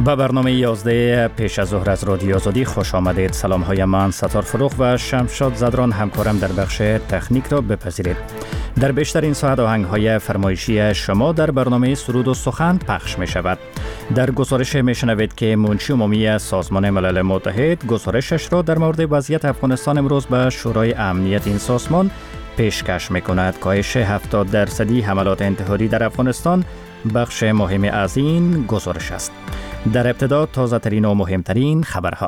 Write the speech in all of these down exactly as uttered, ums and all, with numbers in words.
به برنامه یازده پیش از ظهر از رادیو آزادی خوش آمدید. سلام های من ستار فروغ و شمشاد زدران همکارم در بخش تکنیک را بپذیرید. در بیشترین ساعت آهنگ های فرمایشی شما در برنامه سرود و سخن پخش می شود. در گزارش می شنوید که منشی عمومی سازمان ملل متحد گزارشش را در مورد وضعیت افغانستان امروز به شورای امنیت این سازمان پیشکش می کند. کاهش هفتاد درصدی حملات انتحاری در افغانستان بخش مهمی از این گزارش است. در ابتدا تازه ترین و مهمترین خبرها.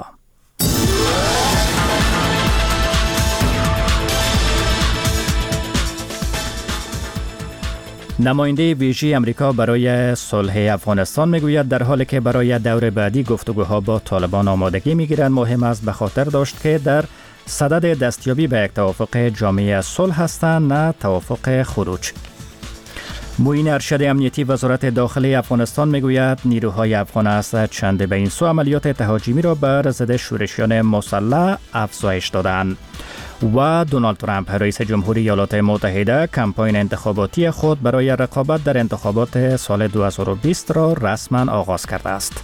نماینده ویژه امریکا برای صلح افغانستان میگوید در حالی که برای دور بعدی گفتگوها با طالبان آمادگی میگیرند، مهم است به خاطر داشت که در صدد دستیابی به یک توافق جامع صلح هستند، نه توافق خروج. معین ارشد امنیتی وزارت داخلی افغانستان میگوید نیروهای افغان از چند به این سو عملیات تهاجمی را بر ضد شورشیان مسلح افزایش دادند. و دونالد ترامپ رئیس جمهوری ایالات متحده کمپاین انتخاباتی خود برای رقابت در انتخابات سال دو هزار و بیست را رسما آغاز کرده است.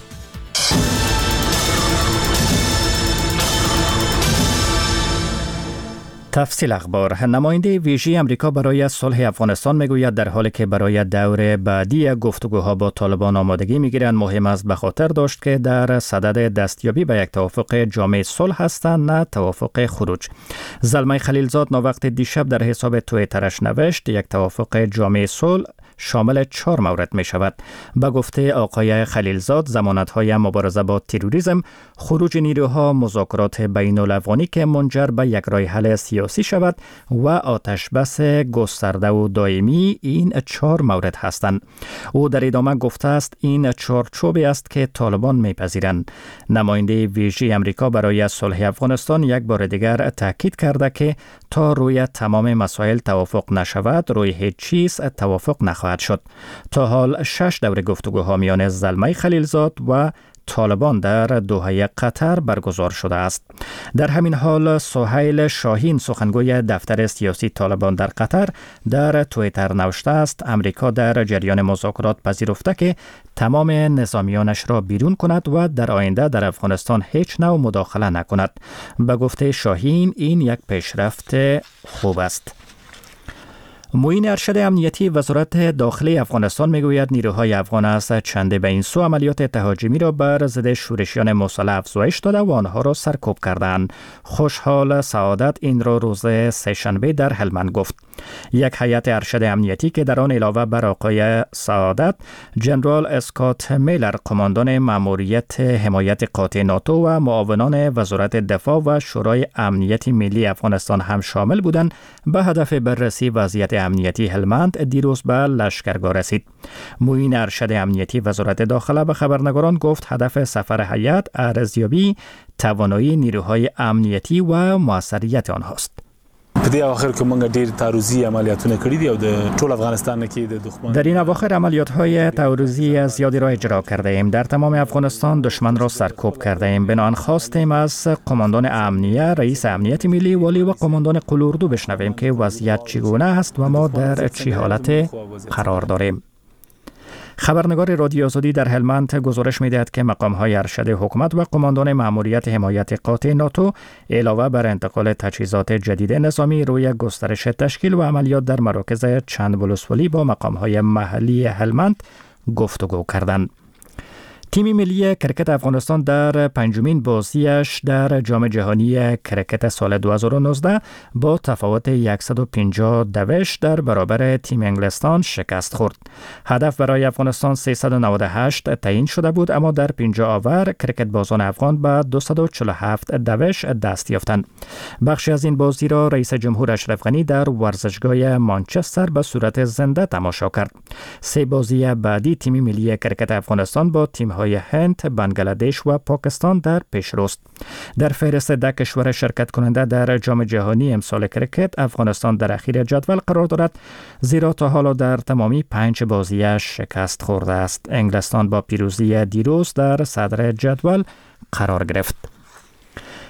تفصیل اخبار. نماینده ویژه امریکا برای صلح افغانستان میگوید در حالی که برای دور بعدی گفتگوها با طالبان آمادگی میگیرند، مهم است به خاطر داشت که در صدد دستیابی به یک توافق جامع صلح هستند، نه توافق خروج. زلمه خلیلزاد ناوقت دیشب در حساب توییترش نوشت یک توافق جامع صلح شامل چهار مورد می شود. به گفته آقای خلیلزاد، ضمانت‌های مبارزه با تروریسم، خروج نیروها، مذاکرات بین الافغانی که منجر به یک راه حل سیاسی شود و آتش بس گسترده و دائمی این چهار مورد هستند. او در ادامه گفته است این چارچوبی است که طالبان میپذیرند. نماینده ویژه امریکا برای صلح افغانستان یک بار دیگر تاکید کرده که تا روی تمام مسائل توافق نشود، روی هیچ چیز توافق نخواهد شد. تا حال شش دور گفتگوها میان زلمه خلیلزاد و طالبان در دوحه قطر برگزار شده است. در همین حال سهیل شاهین سخنگوی دفتر سیاسی طالبان در قطر در توییتر نوشته است امریکا در جریان مذاکرات پذیرفته که تمام نظامیانش را بیرون کند و در آینده در افغانستان هیچ نوع مداخله نکند. به گفته شاهین این یک پیشرفت خوب است. معین ارشد امنیتی وزارت داخلی افغانستان میگوید نیروهای افغان از چند به این سو عملیات تهاجمی را بر ضد شورشیان مسلح افزایش داده و آنها را سرکوب کردند. خوشحال سعادت این را روز سه‌شنبه در هلمند گفت. یک هیئت ارشد امنیتی که در آن علاوه بر آقای سعادت، جنرال اسکات میلر قماندان مأموریت حمایت قاطع ناتو و معاونان وزارت دفاع و شورای امنیت ملی افغانستان هم شامل بودند، به هدف بررسی وضعیت امنیتی هلمند دیروز به لشکرگاه رسید. معین ارشد امنیتی وزارت داخله به خبرنگاران گفت هدف سفر هیئت ارزیابی توانایی نیروهای امنیتی و موثریت آنهاست. په دې اواخر کې موږ ډېر تعرضي عملیاتونه کړي دي او د ټول افغانستان کې د دښمن در این اواخر عملیات‌های تعرضی زیادی را اجرا کرده ایم. در تمام افغانستان دشمن را سرکوب کرده ایم. بنابراین خواستیم از قماندان امنیه، رئیس امنیت ملی، والی و قماندان قلوردو بشنویم که وضعیت چگونه است و ما در چه حالت قرار داریم. خبرنگار رادیو آزادی در هلمند گزارش می‌دهد که مقام‌های ارشد حکومت و قماندان مأموریت حمایت قاطع ناتو علاوه بر انتقال تجهیزات جدید نظامی روی گسترش تشکیل و عملیات در مراکز چند ولسوالی با مقام‌های محلی هلمند گفتگو کردند. تیم ملی کرکت افغانستان در پنجمین بازیش در جام جهانی کرکت سال دو هزار و نوزده با تفاوت صد و پنجاه دوش در برابر تیم انگلستان شکست خورد. هدف برای افغانستان سیصد و نود و هشت تعیین شده بود، اما در پنجاه آور کرکت بازان افغان به دویست و چهل و هفت دوش دست یافتند. بخشی از این بازی را رئیس جمهور اشرف غنی در ورزشگاه مانچستر به صورت زنده تماشا کرد. سه بازی بعدی تیم ملی کرکت افغانستان با تیم های هند، بنگلادش و پاکستان در پیشروست. در فهرست ده کشور شرکت کننده در جام جهانی امسال کرکت افغانستان در اخیر جدول قرار دارد، زیرا تا حالا در تمامی پنج بازیش شکست خورده است. انگلستان با پیروزی دیروز در صدر جدول قرار گرفت.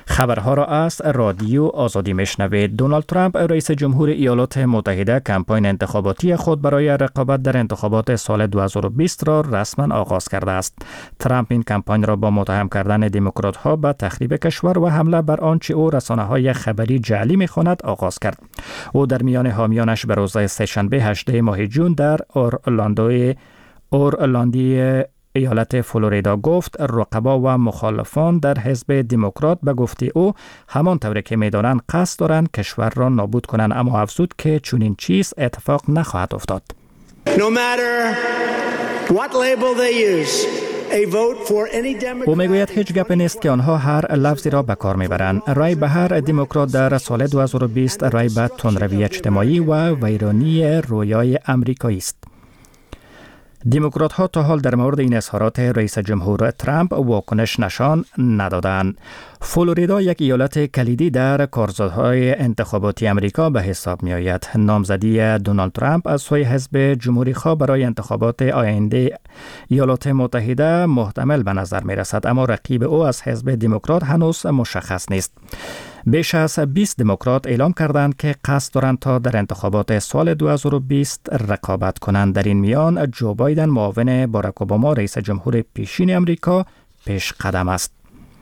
خبرها را از رادیو آزادی میشنوید. دونالد ترامپ رئیس جمهور ایالات متحده کمپاین انتخاباتی خود برای رقابت در انتخابات سال دو هزار و بیست را رسما آغاز کرده است. ترامپ این کمپاین را با متهم کردن دموکرات ها به تخریب کشور و حمله بر آنچه او رسانه های خبری جعلی می‌خواند آغاز کرد. او در میان حامیانش به روز سه‌شنبه هجدهم ماه جون در اورلاندو اورلاندی ایالت فلوریدا گفت رقبا و مخالفان در حزب دموکرات به گفته او همان طوری که می‌دانند قصد دارند کشور را نابود کنند، اما افزود که چنین چیز اتفاق نخواهد افتاد. No matter what label they use, a vote for any Democrat. او میگوید هیچ گپ نیست که آنها هر لفظی را به کار میبرند. رای به هر دموکرات در سال دو هزار و بیست رای به تندروی اجتماعی و ویرانی رویای امریکایی است. دموکرات ها تا حال در مورد این اظهارات رئیس جمهور ترامپ واکنش نشان ندادند. فلوریدا یک ایالت کلیدی در کارزارهای انتخاباتی امریکا به حساب می آید. نامزدی دونالد ترامپ از سوی حزب جمهوری خواه برای انتخابات آینده ایالات متحده محتمل به نظر می رسد، اما رقیب او از حزب دموکرات هنوز مشخص نیست. بیش از بیست دموکرات اعلام کردند که قصد دارند تا در انتخابات سال دو هزار و بیست رقابت کنند. در این میان جو بایدن معاون باراک اوباما رئیس جمهور پیشین امریکا پیش قدم است.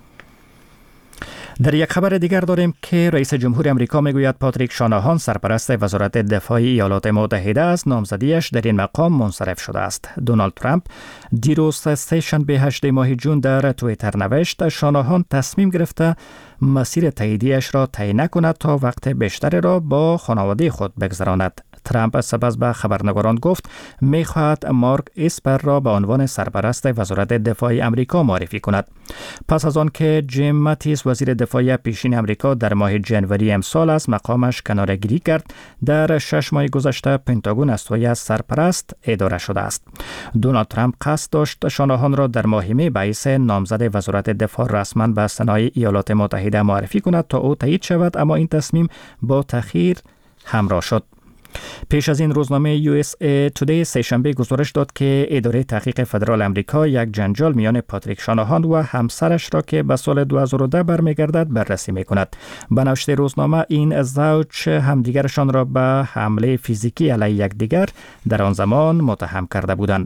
در یک خبر دیگر داریم که رئیس جمهور امریکا میگوید پاتریک شاناهان سرپرست وزارت دفاع ایالات متحده از نامزدیش در این مقام منصرف شده است. دونالد ترامپ دیروز سه‌شنبه هجدهم ماه جون در توییتر نوشت شاناهان تصمیم گرفته مسیر تاییدیش را طی نکند تا وقت بیشتری را با خانواده خود بگذراند. ترامپ سپس به خبرنگاران گفت می‌خواهد مارک اسپر را به عنوان سرپرست وزارت دفاع امریکا معرفی کند. پس از آن که جیم ماتیس وزیر دفاع پیشین امریکا در ماه جنوری امسال از مقامش کناره‌گیری کرد، در شش ماه گذشته پنتاگون از سوی سرپرست اداره شده است. دونالد ترامپ قصد داشت شاناهان را در ماه می به حیث نامزد وزارت دفاع رسما به سنای ایالات متحده معرفی کند تا او تایید شود، اما این تصمیم با تأخیر همراه شد. پیش از این روزنامه یو اس ای تودی سه‌شنبه گزارش داد که اداره تحقیق فدرال امریکا یک جنجال میان پاتریک شاناهان و همسرش را که به سال دو هزار و ده برمیگردد بررسی میکند. به نوشته روزنامه این زوج همدیگرشان را به حمله فیزیکی علیه یکدیگر در آن زمان متهم کرده بودند.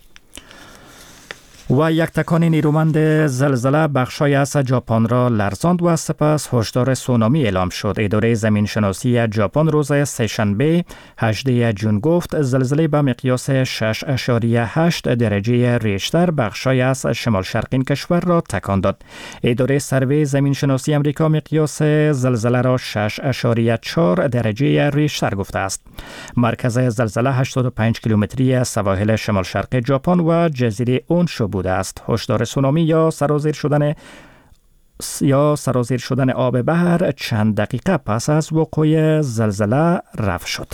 و یک تکان نیرومند زلزله بخشای از ژاپن را لرزاند و سپس هشدار سونامی اعلام شد. اداره زمین شناسی ژاپن روز سه‌شنبه هجدهم جون گفت زلزله به مقیاس شش اشاریه هشت درجه ریشتر بخشای از شمال شرقی کشور را تکان داد. اداره سروی زمین شناسی امریکا مقیاس زلزله را شش اشاریه چهار درجه ریشتر گفته است. مرکز زلزله هشتاد و پنج کیلومتری از سواحل شمال شرق ژاپن و جزیره اونشو بوده است. هشدار سونامی یا سرازیر شدن یا سرازیر شدن آب بحر چند دقیقه پس از وقوع زلزله رفع شد.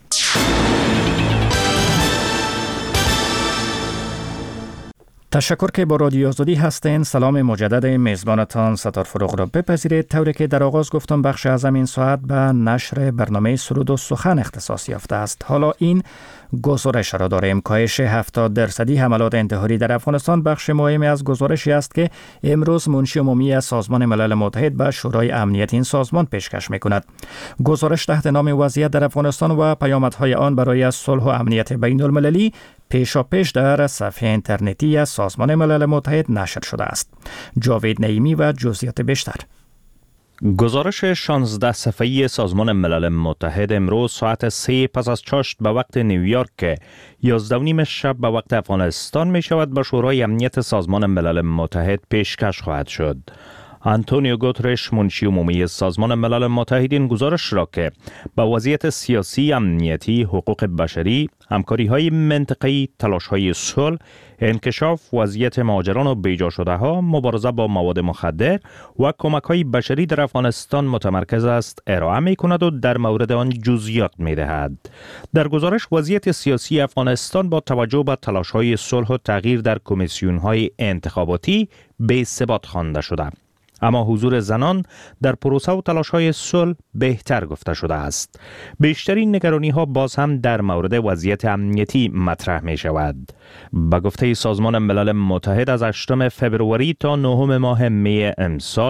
تشکر که با رادیو آزادی هستین. سلام مجدد میزبانتان ستار فروغ را بپذیرید. طوری که در آغاز گفتم بخش از این ساعت به نشر برنامه سرود و سخن اختصاص یافته است. حالا این گزارش را داریم. کاهش هفتاد درصدی حملات انتحاری در افغانستان بخش مهمی از گزارشی است که امروز منشی عمومی از سازمان ملل متحد به شورای امنیت این سازمان پیشکش می‌کند. گزارش تحت نام وضعیت در افغانستان و پیامدهای آن برای صلح و امنیت بین المللی پیشاپیش در صفحه اینترنتی از سازمان ملل متحد نشر شده است. جاوید نعیمی و جزئیات بیشتر. گزارش شانزده صفحه‌ای سازمان ملل متحد امروز ساعت سه پس از چاشت به وقت نیویورک که یازده و نیم شب به وقت افغانستان می شود به شورای امنیت سازمان ملل متحد پیشکش خواهد شد. آنتونیو گوترش منشی عمومی سازمان ملل متحد این گزارش را که با وضعیت سیاسی، امنیتی، حقوق بشری، همکاری‌های منطقه‌ای، تلاش‌های صلح، انکشاف وضعیت مهاجران و بیجا شده ها، مبارزه با مواد مخدر و کمک‌های بشری در افغانستان متمرکز است ارائه می‌کند و در مورد آن جزئیات می‌دهد. در گزارش وضعیت سیاسی افغانستان با توجه به تلاش‌های صلح و تغییر در کمیسیون‌های انتخاباتی به ثبات خوانده شده. اما حضور زنان در پروسه و تلاش‌های صلح بهتر گفته شده است. بیشترین نگرانی‌ها باز هم در مورد وضعیت امنیتی مطرح می‌شود. به گفته سازمان ملل متحد از هشتم فبروری تا نهم ماه می امسال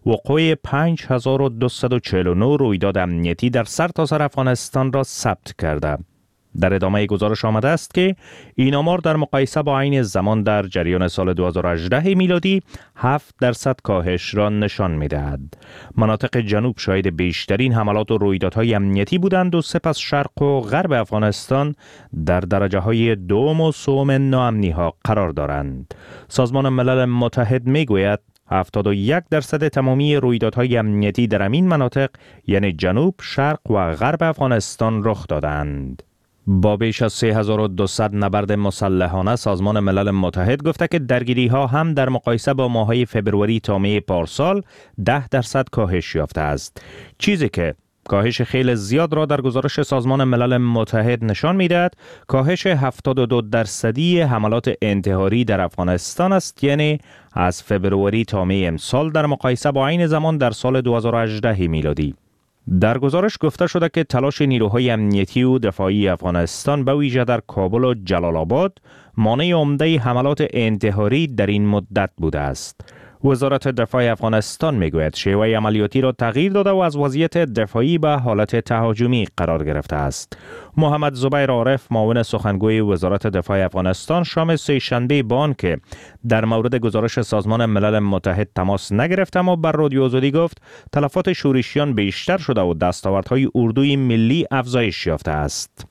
وقوع پنج هزار و دویست و چهل و نه رویداد امنیتی در سرتاسر افغانستان را ثبت کرده. در ادامه گزارش آمده است که این آمار در مقایسه با عین زمان در جریان سال دو هزار و هجده میلادی هفت درصد کاهش را نشان می‌دهد. مناطق جنوب شاهد بیشترین حملات و رویدادهای امنیتی بودند و سپس شرق و غرب افغانستان در درجه‌های دوم و سوم ناامنی‌ها قرار دارند. سازمان ملل متحد می‌گوید هفتاد و یک درصد تمامی رویدادهای امنیتی در این مناطق یعنی جنوب، شرق و غرب افغانستان رخ دادند. با بیش از سه هزار و دویست نبرد مسلحانه سازمان ملل متحد گفته که درگیری ها هم در مقایسه با ماه‌های فبروری تا می پارسال ده درصد کاهش یافته است، چیزی که کاهش خیلی زیاد را در گزارش سازمان ملل متحد نشان می‌دهد. کاهش هفتاد و دو درصدی حملات انتحاری در افغانستان است، یعنی از فبروری تا می امسال در مقایسه با عین زمان در سال دو هزار و هجده میلادی. در گزارش گفته شده که تلاش نیروهای امنیتی و دفاعی افغانستان به ویژه در کابل و جلال آباد مانع عمده حملات انتحاری در این مدت بوده است. وزارت دفاع افغانستان میگوید شیوه عملیاتی را تغییر داده و از وضعیت دفاعی به حالت تهاجمی قرار گرفته است. محمد زبیر عارف معاون سخنگوی وزارت دفاع افغانستان شام سه‌شنبه بان که در مورد گزارش سازمان ملل متحد تماس نگرفت اما بر رادیو آزادی گفت تلفات شورشیان بیشتر شده و دستاوردهای اردوی ملی افزایش یافته است.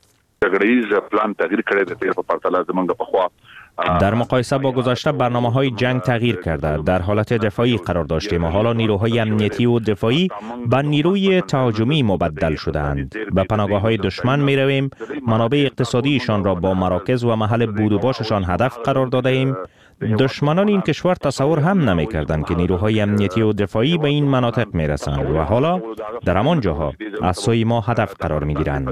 پلان تغییر کړی دی په پرتله زمونږ په خوا در مقایسه با گذشته برنامه‌های جنگ تغییر کرده. در حالت دفاعی قرار داشتیم و حالا نیروهای امنیتی و دفاعی به نیروی تهاجمی مبدل شدند. به پناهگاه‌های دشمن می‌رویم، منابع اقتصادیشان را با مراکز و محل بود و باششان هدف قرار داده ایم. دشمنان این کشور تصور هم نمی‌کردند که نیروهای امنیتی و دفاعی به این مناطق می‌رسند و حالا در همان جاها از سوی ما هدف قرار می‌گیرند.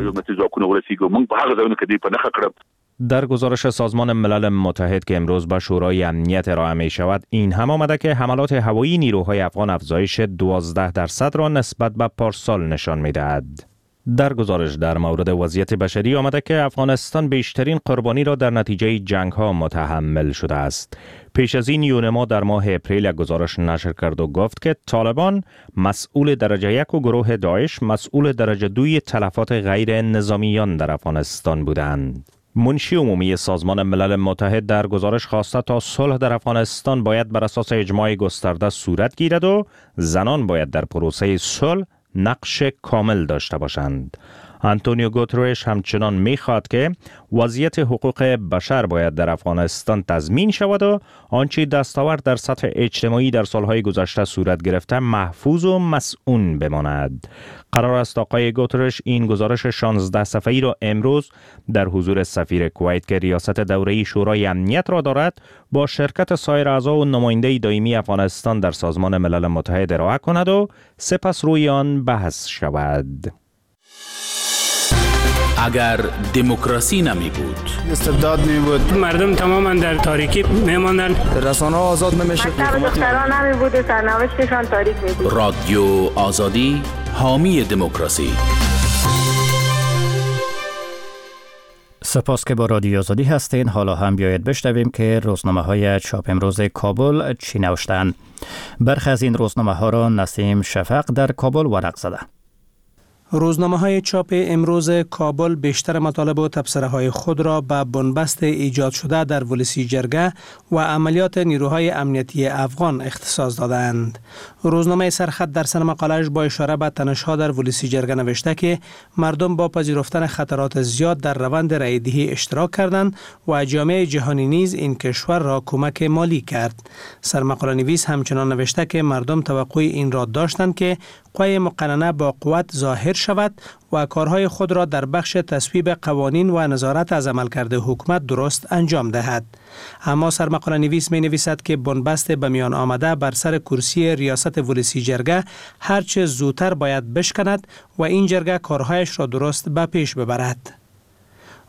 در گزارش سازمان ملل متحد که امروز به شورای امنیت ارائه می شود این هم آمده که حملات هوایی نیروهای افغان افزایش دوازده درصد را نسبت به پارسال نشان می دهد. در گزارش در مورد وضعیت بشری آمده که افغانستان بیشترین قربانی را در نتیجه جنگ ها متحمل شده است. پیش از این یونما در ماه اپریل گزارش نشر کرد و گفت که طالبان مسئول درجه یک و گروه داعش مسئول درجه دوی تلفات غیر نظامیان در افغانستان بودند. منشی عمومی سازمان ملل متحد در گزارش خواسته تا صلح در افغانستان باید بر اساس اجماع گسترده صورت گیرد و زنان باید در پروسه صلح نقش کامل داشته باشند. آنتونیو گوترش همچنان می‌خواهد که وضعیت حقوق بشر باید در افغانستان تضمین شود و آنچه دستاورد در سطح اجتماعی در سالهای گذشته صورت گرفته محفوظ و مسئول بماند. قرار است آقای گوترش این گزارش شانزده صفحه‌ای را امروز در حضور سفیر کویت که ریاست دوره‌ای شورای امنیت را دارد با شرکت سایر اعضا و نماینده دائمی افغانستان در سازمان ملل متحد ارائه کند و سپس روی آن بحث شود. اگر دموکراسی نمی بود، استبداد می بود، مردم تماما در تاریکی می ماندند، رسانه ها آزاد نمی شد، دختران نمی بود، سرنوشتشان تاریک می بود. رادیو آزادی حامی دموکراسی. سپاس که با رادیو آزادی هستین. حالا هم بیاید بشنویم که روزنامه های چاپ امروز کابل چی نوشتند. برخی از این روزنامه ها را نسیم شفق در کابل ورق زده. روزنامه های چاپ امروز کابل بیشتر مطالب و تبصره های خود را به بنبست ایجاد شده در ولسی جرگه و عملیات نیروهای امنیتی افغان اختصاص دادند. روزنامه سرخط در سن مقاله‌اش با اشاره به تنش‌ها در ولسی جرگه نوشته که مردم با پذیرفتن خطرات زیاد در روند رای‌دهی اشتراک کردند و جامعه جهانی نیز این کشور را کمک مالی کرد. سرمقاله نویس همچنان نوشته که مردم توقع این را داشتند که قوه مقننه با قوت ظاهر شود و کارهای خود را در بخش تصویب قوانین و نظارت از عملکرد حکومت درست انجام دهد. اما سرمقاله نویس می نویسد که بنبست به میان آمده بر سر کرسی ریاست ولسی جرگه هرچه زودتر باید بشکند و این جرگه کارهایش را درست به پیش ببرد.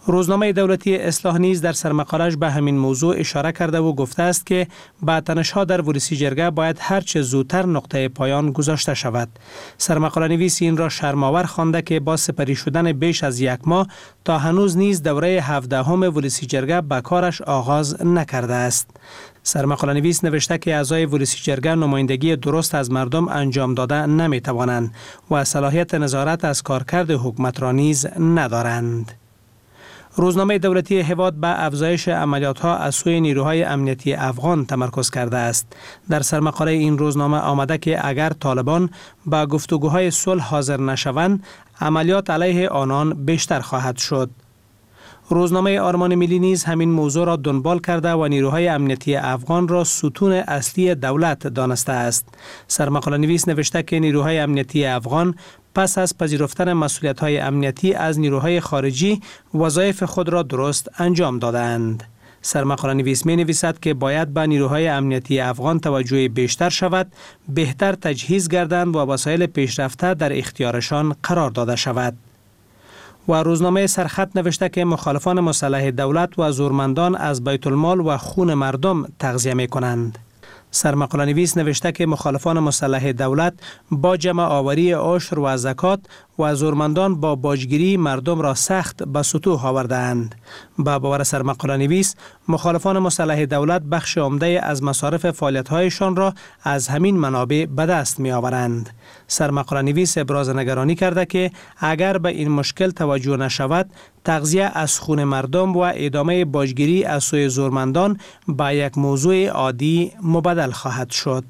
روزنامه دولتی اصلاح نیز در سرمقاله‌اش به همین موضوع اشاره کرده و گفته است که با تنش‌ها در ورسی جرگه باید هرچه زودتر نقطه پایان گذاشته شود. سرمقاله نویس این را شرم‌آور خوانده که با سپری شدن بیش از یک ماه تا هنوز نیز دوره هفدهم ورسی جرگه به کارش آغاز نکرده است. سرمقاله نویس نوشته که اعضای ورسی جرگه نمایندگی درست از مردم انجام داده نمی توانند و صلاحیت نظارت از کارکرد حکومت را نیز ندارند. روزنامه دولتی هواد به افزایش عملیات‌ها از سوی نیروهای امنیتی افغان تمرکز کرده است. در سرمقاله این روزنامه آمده که اگر طالبان با گفتگوهای صلح حاضر نشوند، عملیات علیه آنان بیشتر خواهد شد. روزنامه آرمان ملی نیز همین موضوع را دنبال کرده و نیروهای امنیتی افغان را ستون اصلی دولت دانسته است. سرمقاله نویس نوشته که نیروهای امنیتی افغان پس از پذیرفتن مسئولیت‌های امنیتی از نیروهای خارجی وظایف خود را درست انجام دادند. سرمقاله نویس می نویسد که باید به نیروهای امنیتی افغان توجه بیشتر شود، بهتر تجهیز گردند و وسایل پیشرفته در اختیارشان قرار داده شود. و روزنامه سرخط نوشته که مخالفان مسلح دولت و زورمندان از بیت المال و خون مردم تغذیه می کنند. سرمقاله نویس نوشته که مخالفان مسلح دولت با جمع آوری عشر و زکات و زورمندان با باجگیری مردم را سخت به سطوح آوردند. با باور سرمقاله نویس، مخالفان مسلح دولت بخش عمده از مصارف فعالیت‌هایشان را از همین منابع به دست می آورند. سرمقاله نویس ابراز نگرانی کرده که اگر به این مشکل توجه نشود، تغذیه از خون مردم و ادامه باجگیری از سوی زورمندان به یک موضوع عادی مبدل خواهد شد.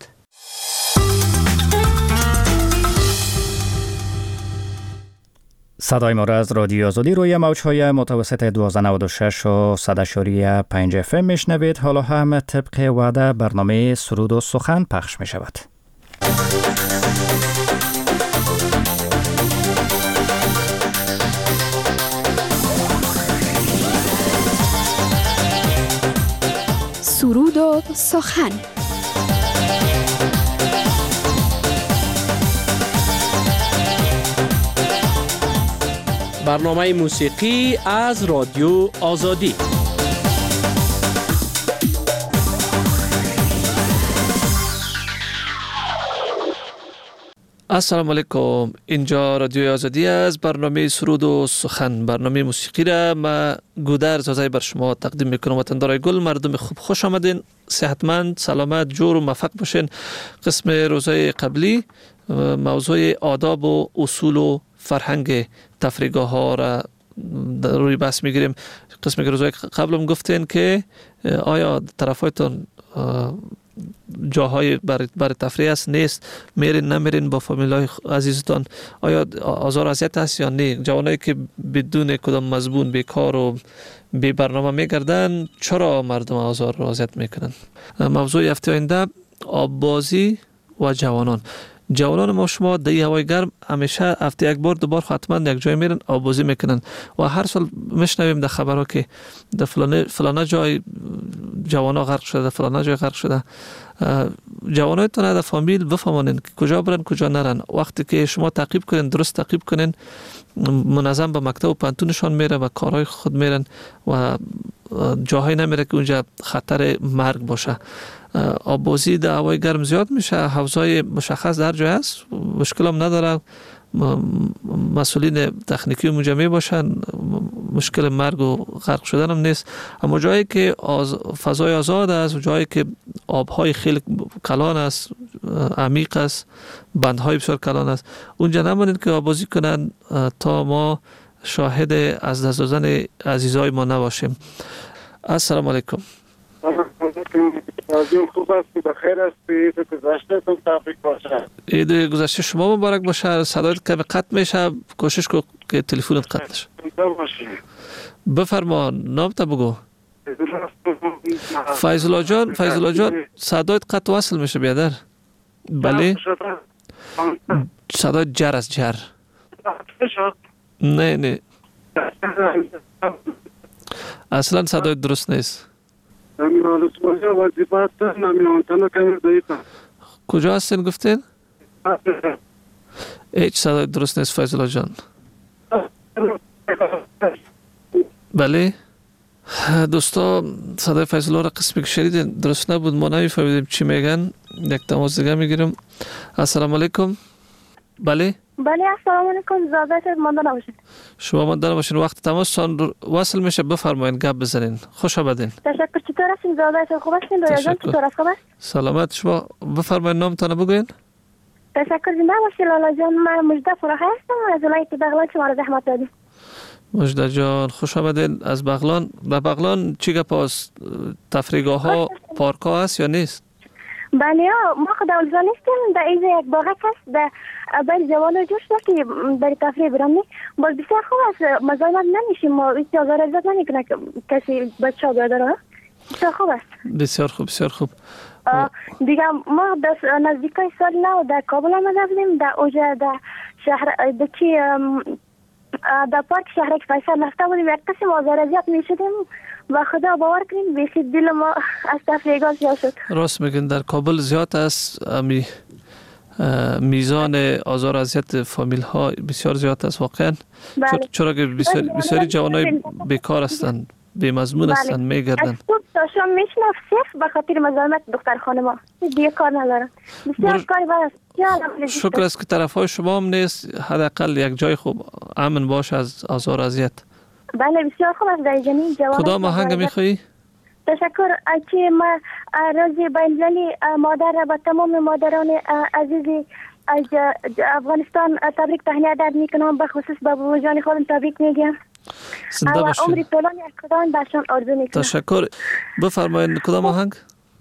صدای ما را از رادیو آزادی روی موج‌های متوسط دویست و نود و شش و صد و پنج اف ام میشنوید. حالا هم طبق وعده برنامه سرود و سخن پخش می شود. سرود و سخن. برنامه موسیقی از رادیو آزادی. السلام علیکم. اینجا رادیو آزادی از برنامه سرود و سخن، برنامه موسیقی را ما گودر زازای بر شما تقدیم میکنم. وطندارای گل، مردم خوب، خوش آمدین، صحتمند، سلامت، جور و موفق باشین. قسم روزهای قبلی موضوع آداب و اصول و فرهنگ تفریحگاه ها را روی بحث میگیریم. قسم روزهای قبلم گفتین که آیا طرفایتون جاهای برای بر تفریح است نیست، میرین نمیرین با فامیلای عزیزتان، آیا آزار اذیت است یا نه؟ جوانایی که بدون کدام مضمون بیکار و بی برنامه میگردن، چرا مردم آزار و اذیت میکنن؟ موضوع هفته آینده آببازی و جوانان. جوانان ما شما در هوای گرم همیشه هفته یک بار دوبار حتما یک جای میرن آببازی میکنن و هر سال میشنویم در خبرها که در فلانه فلانه جای جوانا غرق شده، فلانه جای غرق شده. جوانایتون در فامیل بفهمونین که کجا برن کجا نرن. وقتی که شما تعقیب کنین، درست تعقیب کنین، منظم به مکتب و پانتونشان میره و کارهای خود میرن و جاهای نمیره که اونجا خطر مرگ باشه. آببازی در هوای گرم زیاد میشه، حوضای مشخص در جای است، مشکل هم نداره، مسئولین تکنیکی اونجا می باشن، مشکل مرگ و غرق شدن هم نیست. اما جایی که آز... فضای آزاد است، جایی که آبهای خیلی کلان است، عمیق است، بندهای بسیار کلان است، اونجا نمانید که آببازی کنن تا ما شاهد از دست دادن عزیزای ما نباشیم. السلام علیکم. عزیزم خوب هستی؟ بخیر هستی؟ عید گذشتهتون تبریک باشه. عید گذشته شما مبارک باشه. صدایت کمی قطع میشه، کوشش کن که تلفنت قطع نشه. بفرما، نام تا بگو. فیض‌الله جان، فیض‌الله جان صدایت قطع وصل میشه بیادر. بله صدایت جر از جر. نه نه اصلا صدایت درست نیست. کجا هستین گفتین؟ هیچ صدای درست نیست فیض‌الله جان. بله دوستا صدای فیض الله را قسمی که شنیدین درست نبود، ما نمیفهمیدیم چی میگن. یک تماس دیگه میگیرم. السلام علیکم. بله بله السلام علیکم. زادت مانده نباشید. شما مانده نباشین. وقت تماستان وصل میشه بفرمایین گپ بزنین. خوش آمدین. تشکر. چطور هستین؟ زادت خوب هستین؟ رویا جان چطور است؟ خوب است؟ سلامت. شما بفرمایین نامتان بگوین. تشکر. زنده باشی لالا جان. من مجده فراخی هستم از ولایت بغلان. شما را زحمت دادیم. مجده جان خوش آمدین از بغلان. به بغلان چی گپ است؟ تفریحگاه ها پارک ها هست یا نیست؟ بله ما خدا اولزا نیستیم. در اینجا یک باغک هست در بر جوان جوش است که برای تفریح برامنی باز بسیار خوب است. مزاحمت نمیشیم. ما هیچ آزار اذیت نمیکنه کسی بچه ها بیادره. بسیار خوب است. بسیار خوب بسیار خوب. دیگه ما در نزدیکای سال نو در کابل هم رفتیم. در اوجه در شهر در چی در پارک شهرک فیصل رفته بودیم. یک قسم آزار اذیت میشدیم و خدا باور کنیم بیشتر دل ما از تفریحگاه زیاد شد. راست میگن در کابل زیاد است. امی میزان آزار اذیت فامیل ها بسیار زیاد است واقعا. بله. چرا که بسیاری, بسیاری جوانای بیکار هستند، بی مضمون هستند، بله. میگردن. از صبح تا شام میشنم صرف به خاطر مزاحمت دختر خانما. دیگه کار ندارم. بسیار بر... کاری باید. شکر است که طرف های شما هم نیست. حداقل یک جای خوب امن باشه از آزار اذیت. بله بسیار خوب است. در جنین جوان کدام آهنگ میخوایی؟ تشکر. اچه ما روزی بین‌المللی مادر و تمام مادران عزیزی از افغانستان تبریک تهنیت میکنم. به خصوص به بابا جان خودم تبریک میگم. زنده باشید. عمر طولانی از خداوند برشان آرزو میکنم. تشکر. بفرمایید کدام آهنگ؟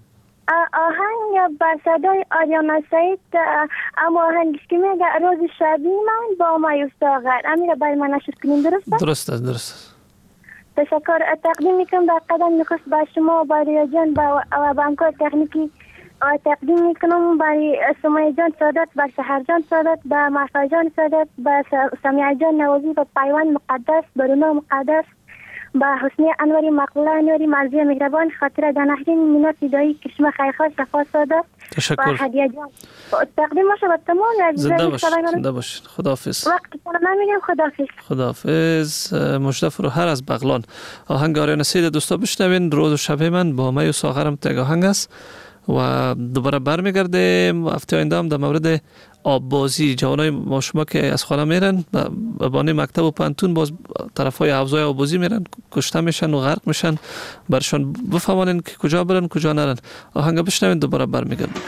آهنگ با صدای آریانا سعید. اما آهنگش که میگه روز شبی من با مایوس داغر. امیر برای من نشد کنیم. درست است؟ درست است درست است. تشکر. تقدیم میکنم در قدم نخست با شما با ریا جان و بانکار تکنیکی تقدیم میکنم برای سمیه جان سادت، با سحر جان سادت، با محفظ جان سادت، با سمیه جان نوازی و پیوان مقدس، برونا مقدس، با حسنی انوری مقبوله انوری مرزی مهربان، خاطر دنهرین مینات ایدایی کشمه خیرخواه صفا سادت. تشکر. و هدیه جان تقدیم باشه با تمام زنده باشید. زنده باشید. خداحافظ. وقتی کنم نمیگم خداحافظ. خداحافظ. مجده فروهر از بغلان. آهنگ آریانا سعید دوستا بشنوین. روز و شب من با می و ساغرم تگ آهنگ است و دوباره برمیگردیم هفته آینده هم در مورد آب بازی. جوانای ما شما که از خانه میرن به بانه مکتب و پانتون باز طرفای حوضای آب بازی میرن، کشته میشن و غرق میشن. برشان بفهمانین که کجا برن کجا نرن. آهنگ بشنوین دوباره برمیگردیم.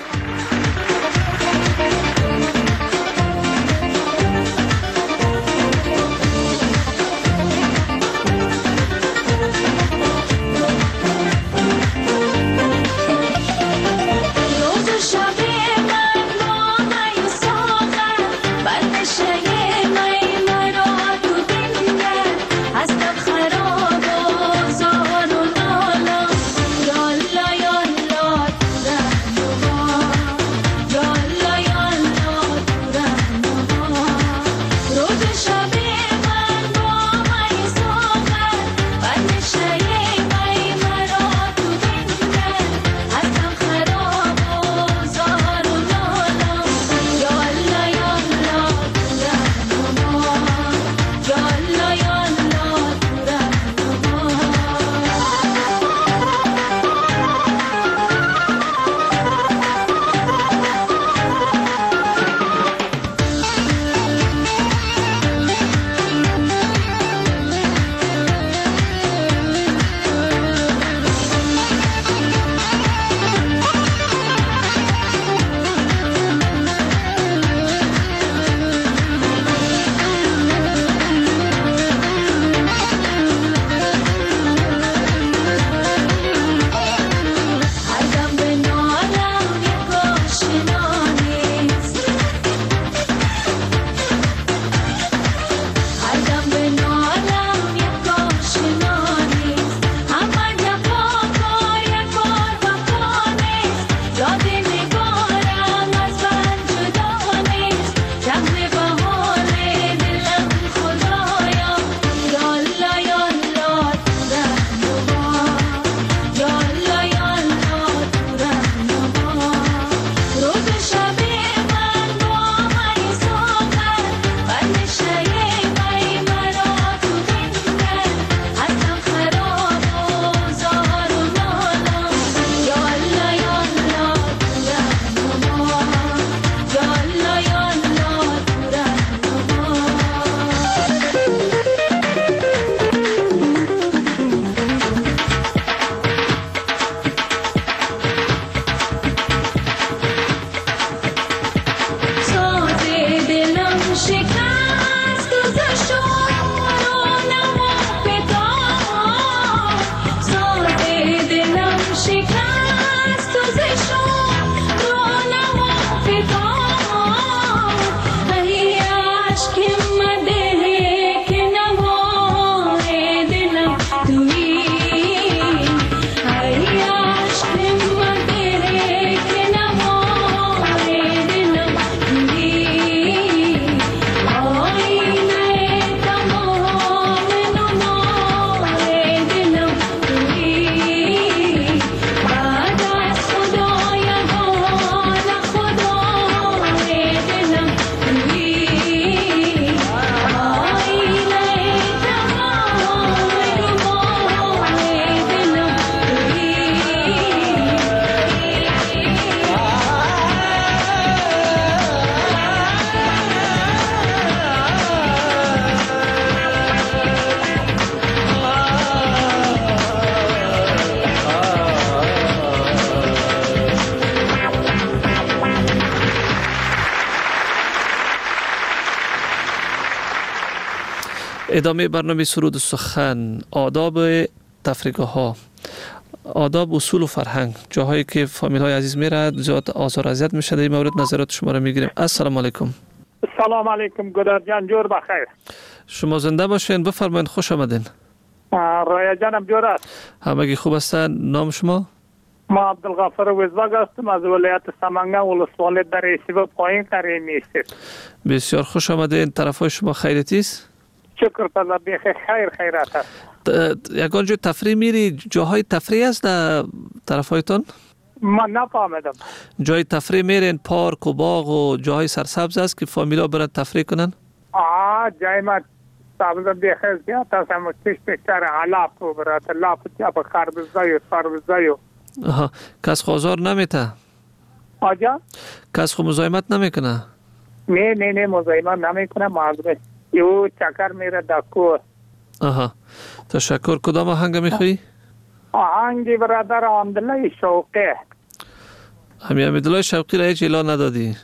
ادامه برنامه سرود و سخن. آداب تفریقه ها، آداب، اصول و فرهنگ، جاهایی که فامیل های عزیز میره زیاد آزار اذیت میشه، در این مورد نظرات شما را میگیریم. السلام علیکم. سلام علیکم گدار جان، جور بخیر. شما زنده باشین، بفرمایید، خوش آمدین. رایه جانم جور است. همگی خوب هستن؟ نام شما؟ ما عبدالغفار وزباگ هستم از ولایت سمنگان ولسوالی در ایسیب پایین قریه میستید. بسیار خوش آمدین. طرف های شما خیرتی است؟ شکر خدا بخیر، خیر خیرات است. یکان جو تفریح میری، جاهای تفریح است در طرف هایتان؟ من نفهمیدم. جای تفریح میرین، پارک و باغ و جاهای سرسبز است که فامیلا برن تفریح کنن؟ آه جای ما سبز بخیر زیاد است، اما کش بکتر علاف و برات لاف جاب خربزای و سربزای. آها، کس خوازار نمیته؟ آجا؟ کس خو مزاحمت نمیکنه؟ نه نه نه مزاحمت نمیکنه، معذرت. یو چکر میره دکو. آها، تشکر. کدام آهنگ میخوایی؟ آهنگی برادر حمدالله شوقی. همی حمدالله شوقی را هیچ اعلان ندادی؟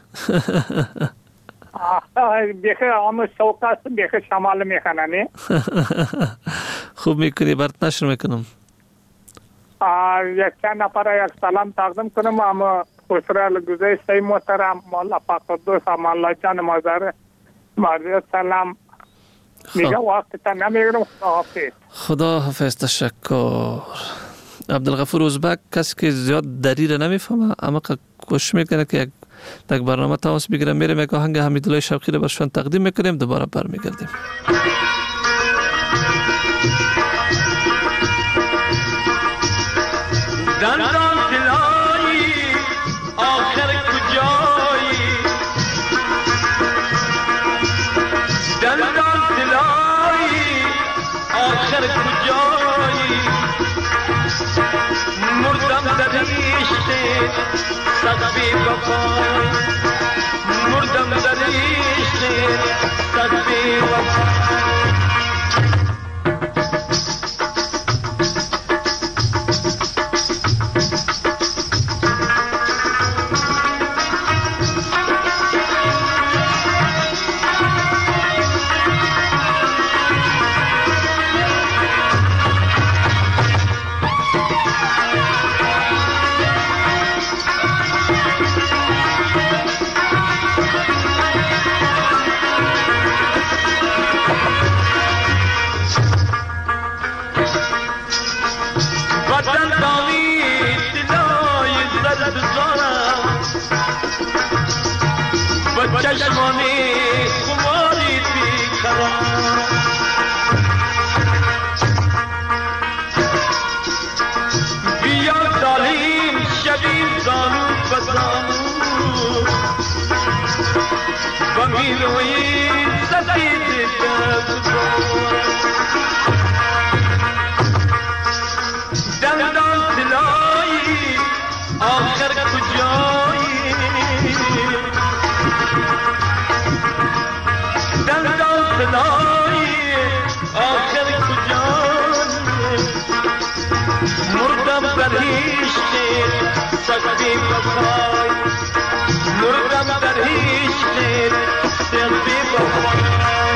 بیخی آمو شوق است، بیخی شمال میخنه نه؟ خوب میکنی، برات نشر میکنم. یک چند نفر یک سلام تقدیم کنم. اما خسرال گذشته محترم مولا فقردوس مولا جان مازر مرزی سلام میگه وقت تا نمیگرم. خداحافظ. خداحافظ. تشکر. عبدالغفور ازبک کسی که زیاد دریره نمیفهمه، اما کوشش میکنه که یک یک برنامه تماس بگیرم. میرم یک آهنگ حمیدالله شوقی رو برشون تقدیم میکنیم، دوباره برمیگردیم. دندان دلایی آخر کجایی، دندان دلایی آخر کجایی، مردم در عشق صد بی وفای، مردم در عشق صد بی وفای. چشمانی خماری بیقرار، بیا داریم شویم زانو بزانو، و میلوی سفید دستگار، دندان دلایی آخر کجایی، دندان دلایی آخر کجایی، مردم در عشق صد بی وفای، مردم در عشق صد بی وفای.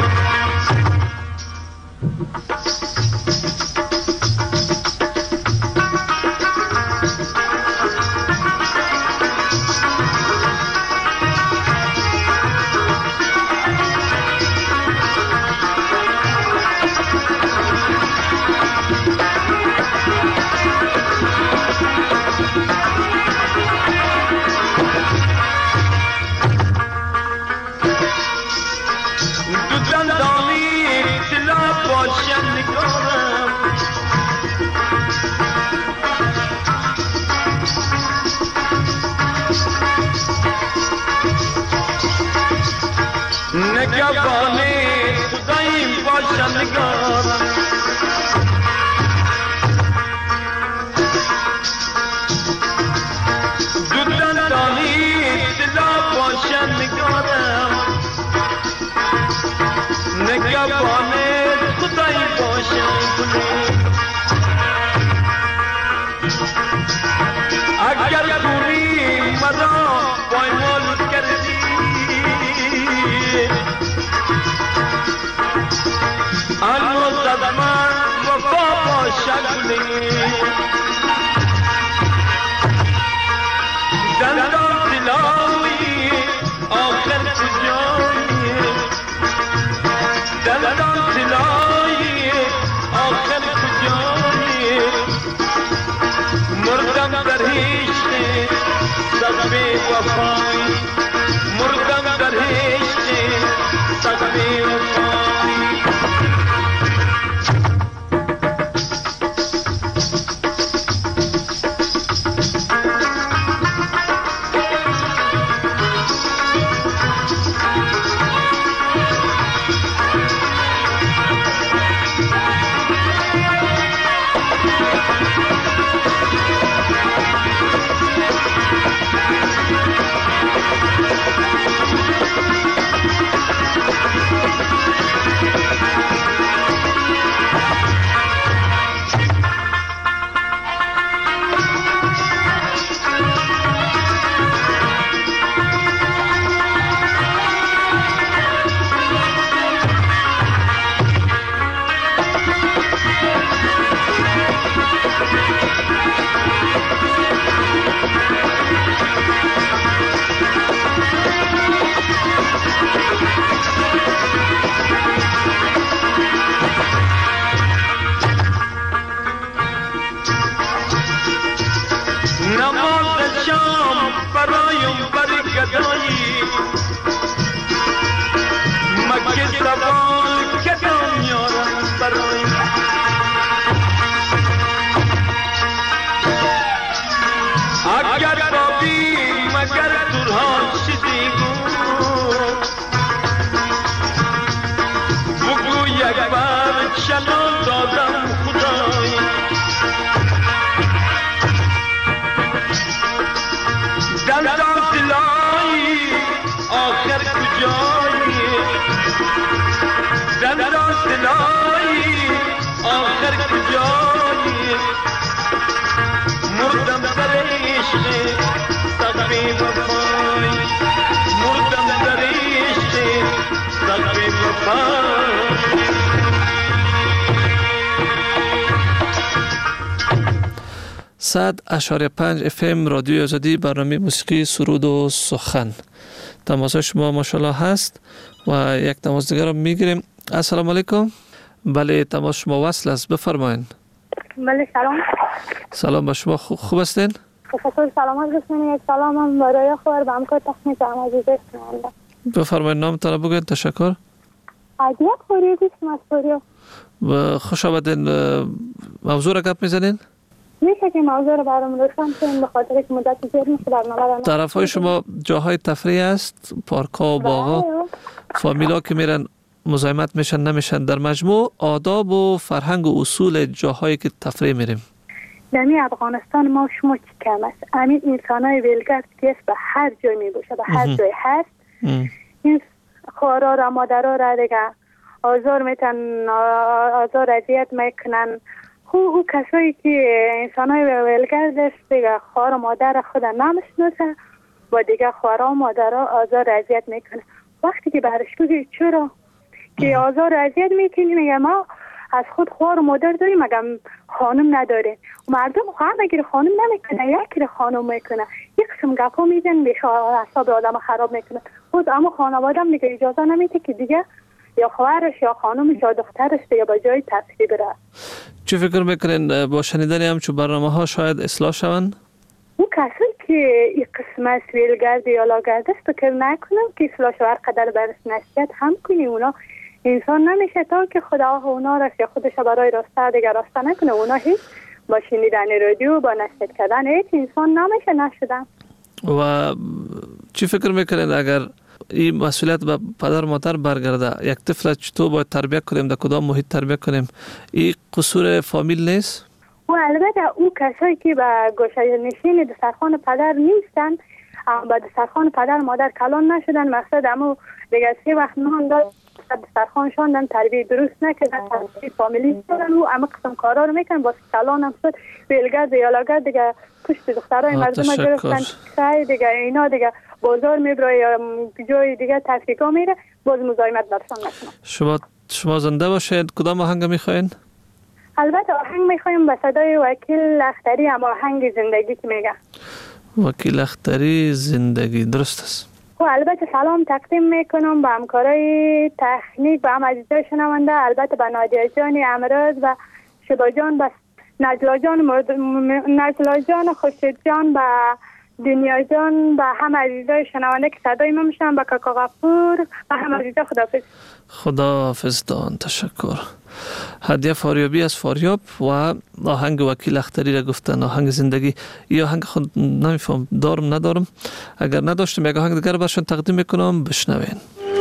نگهبانی خداییم باشن نگارم، دو دندانی دلا باشن نگارم، نگهبانی خداییم باشن کنیم. اگر کنی مرا پایمال کردی، کنی دندان سلایی آخر کجایی دندان سلایی آخر کجایی مردم در هیچ سب وفایی مردم در هیچ سب وفایی صد اشاره پنج اف ام رادیو آزادی برنامه موسیقی سرود و سخن. تماس شما ماشاءالله هست و یک تماس دیگر رو میگیریم. السلام علیکم. بله تماس شما وصل است، بفرمایید. بله سلام. سلام به شما، خوب هستین؟ خیلی سلامت باشین. یک سلام هم برای خود به همکار تخنیک هم عزیز است. بفرمایید نامتان بگوید. تشکر. عادیه خوری بیست مسئولیت. و خوش آمدین. موضوع را گپ میزنین؟ میشه که موضوع رو برام روشن کنین به خاطر که مدت زیاد میشه برنامه رو. طرفای شما جاهای تفریح است، پارک‌ها و باغ‌ها، فامیلا که میرن مزاحمت میشن نمیشن؟ در مجموع آداب و فرهنگ و اصول جاهایی که تفریح میریم دمی افغانستان ما شما چی کم است. همین انسانای ویلگرد که به هر جای میبوشه، به هر جای هست. این خوارا را مادرها را دیگه آزار میتن، آزار اذیت میکنن. او او کسایی که انسانای ویلگرد است دیگه خوار مادر خود نمیشناسه و دیگه خوارا مادرها آزار اذیت میکنه. وقتی که برش بگی چرا که آزار اذیت میکنی، میگه ما از خود خوار مادر داریم مگم خانم نداره. مردم خواهم اگر خانم نمیکنه یکی خانم میکنه. یک قسم گپا میزن به اعصاب آدم خراب میکنه. خود اما خانواده هم دیگه اجازه نمیده که دیگه یا خواهرش یا خانمش یا دخترش دیگه با جای تفریح بره. چه فکر میکنین با شنیدن همچو برنامه ها شاید اصلاح شوند؟ اون کسی که این قسم از ویلگرد یا لاگرد است فکر نکنم که اصلاح شوهر قدر برش نصیحت هم کنی. اونا انسان نمیشه تا که خدا اونا را یا خودش برای راسته دیگه راسته نکنه. اونا هیچ با شنیدن رادیو با نصیحت کردن هیچ انسان نمیشه نشدن. و چی فکر میکنین اگر این مسئولیت به پدر مادر برگرده، یک طفل چطور باید تربیت کنیم، در کدام محیط تربیت کنیم، این قصور فامیل نیست؟ و البته او کسایی که به گوشه نشین دسترخوان پدر نیستن، به دسترخوان پدر مادر کلان نشدن، مقصد امو دیگه سه وقت نان داد دسترخوان شاندن، تربیت درست نکردن، تربیت فامیلی دارن و اما قسم کارا رو میکنن. با کلان هم شد ویلگرد یا لاگرد دیگه پشت دخترای مردم گرفتن سعی دیگه اینا دیگه بازار میبره یا جای دیگه تفریقا میره، باز مزاحمت برشان نکنه. شما شما زنده باشید. کدام آهنگ میخواین؟ البته آهنگ میخوایم به صدای وکیل لختری، اما آهنگ زندگی که میگه. وکیل لختری زندگی، درست است. و البته سلام تقدیم میکنم به همکارای تکنیک و هم عزیزای شنونده، البته به نادیه جان امروز و شبا جان، به نجلا جان مرد... نجلا جان خورشید جان، به دنیا جان، به هم عزیزای شنونده که صدای ما میشن، به کاکا غفور و هم عزیزای. خداحافظ. خداحافظ دان، تشکر. هدیه فاریابی از فاریاب و آهنگ وکیل اختری را گفتن، آهنگ زندگی. یا آهنگ خود نمیفهم دارم ندارم، اگر نداشتم یک آهنگ دیگر برشون تقدیم میکنم، بشنوین.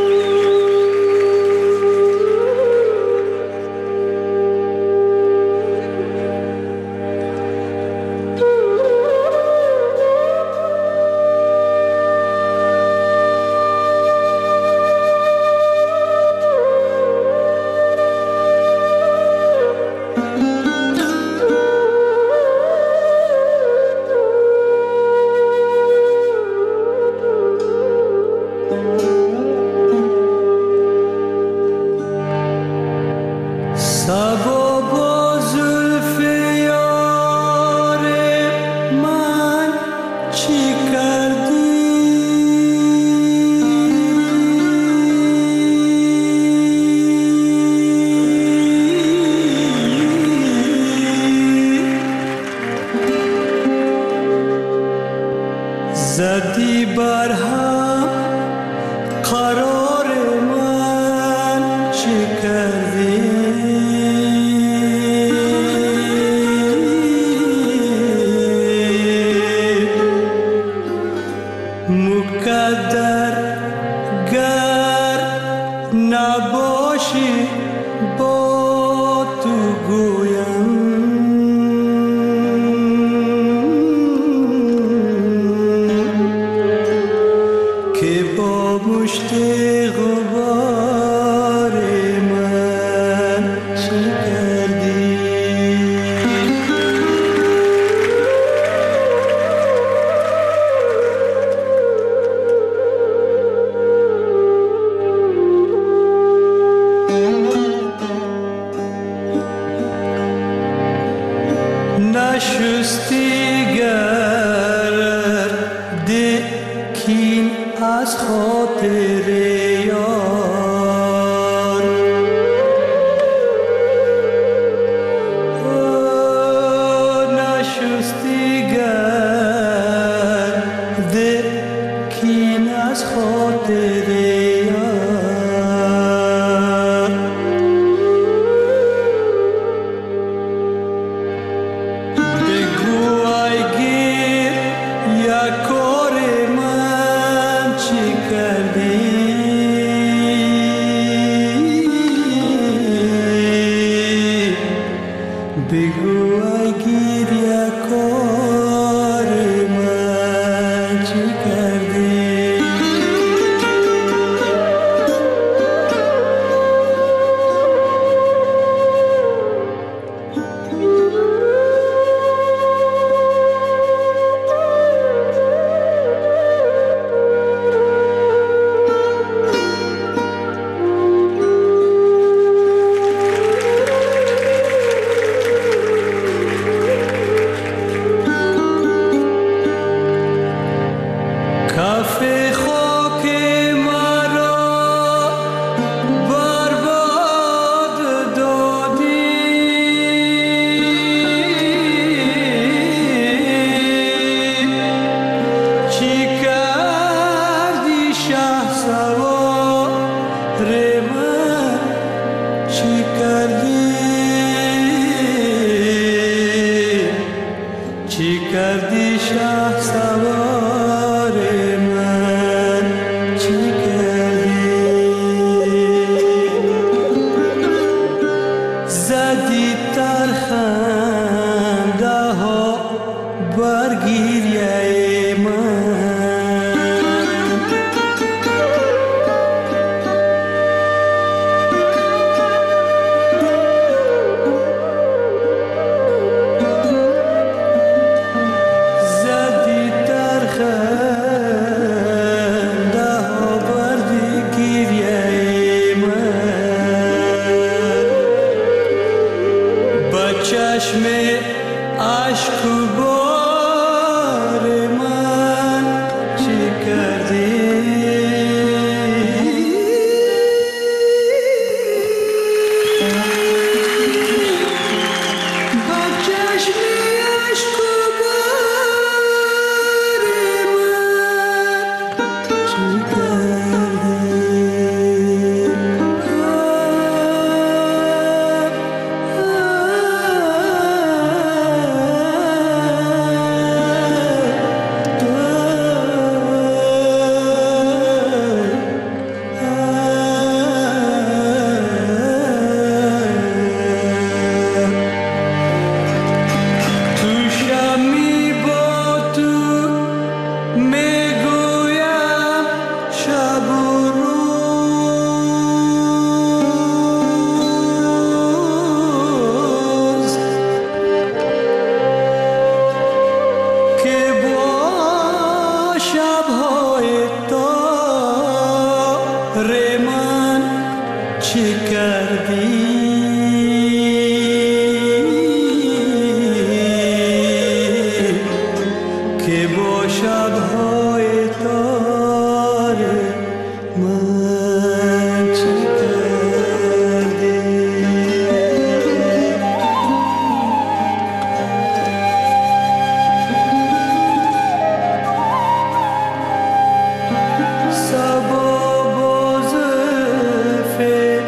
زدی بر هم قرار من چه کردی؟ مقدر گر نباشی با تو گویم مشت غبار من چه کردی؟ نشستی گرد کین از خاطر یار، نشستی گرد کین از خاطر یار. بگو ای گیر یک کار من چی کردی؟ چه کردی که با شبهای تار من چه کردی سبا باز فیل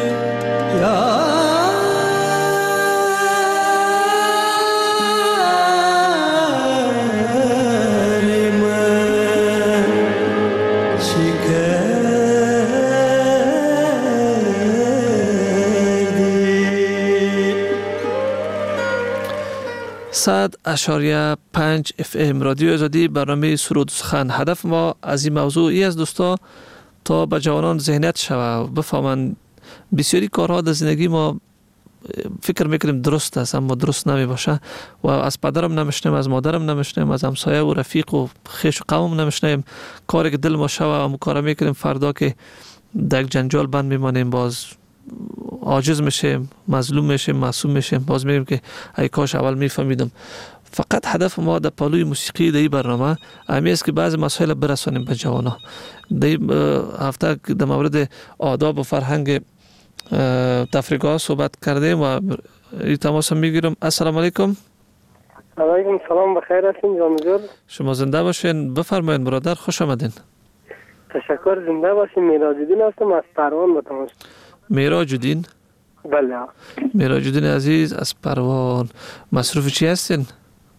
صد اشاریه پنج اف ام رادیو آزادی برنامه سرود سخن. هدف ما از این موضوع ای از دوستا تا به جوانان ذهنیت شوه و بفهمن بسیاری کارها در زندگی ما فکر میکنیم درست است اما درست نمی باشه و از پدرم نمیشنیم، از مادرم نمیشنیم، از همسایه و رفیق و خیش و قوم نمیشنیم. کاری که دل ما شوه و کار میکنیم فردا که در جنجال بند میمانیم، باز عاجز میشیم، مظلوم میشیم، معصوم میشیم. باز میگیم که ای کاش اول میفهمیدم. فقط هدف ما در پالوی موسیقی در این برنامه همین است که بعضی مسائل برسانیم به جوانا. در این هفته در مورد آداب و فرهنگ تفریحگاه صحبت کردیم و این تماس میگیرم. السلام علیکم. علیکم سلام، بخیر هستین جان؟ شما زنده باشین. بفرمایید برادر، خوش آمدین. تشکر، زنده باشین. میراج الدین هستم از پروان با تماس. میراج الدین؟ بله. میراج الدین عزیز از پروان. مصروف چی هستین؟